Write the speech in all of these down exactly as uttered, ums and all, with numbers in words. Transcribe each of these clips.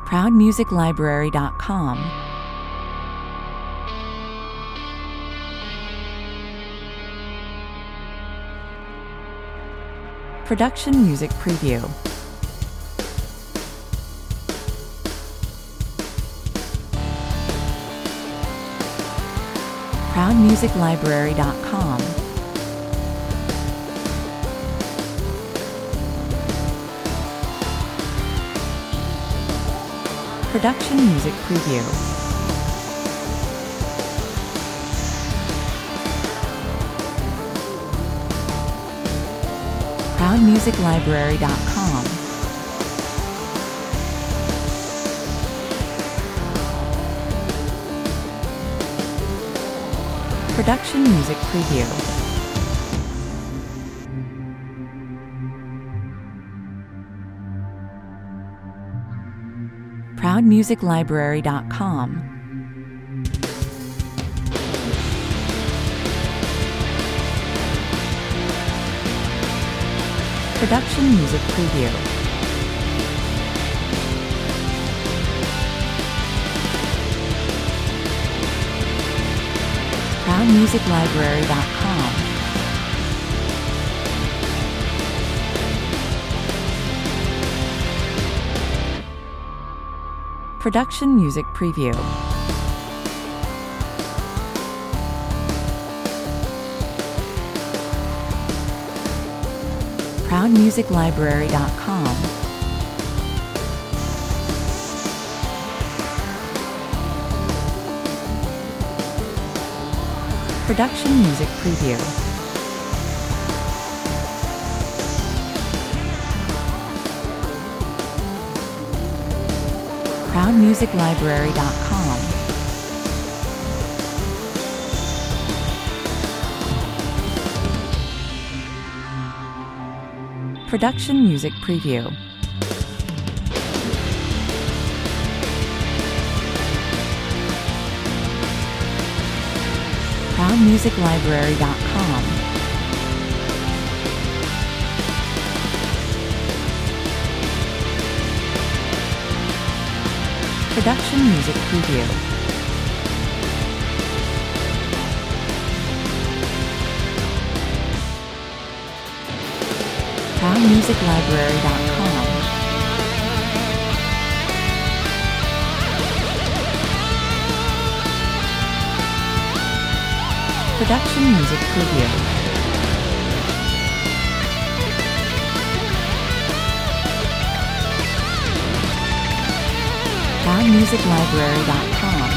proud music library dot com, Production Music Preview, proud music library dot com, Production Music Preview, proud music library dot com, Production Music Preview, proud music library dot com, Production Music Preview, proud music library dot com, Production Music Preview, proud music library dot com, Production Music Preview, proud music library dot com, Production Music Preview, proud music library dot com, Production Music Preview, proud music library dot com, Production Music Preview, proud music library dot com,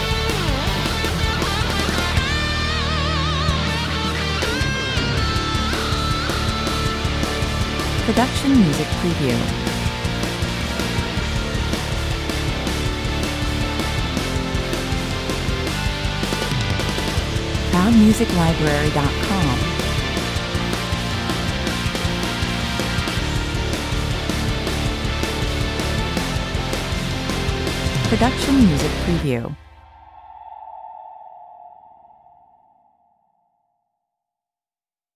Production Music Preview, proud music library dot com, Production Music Preview.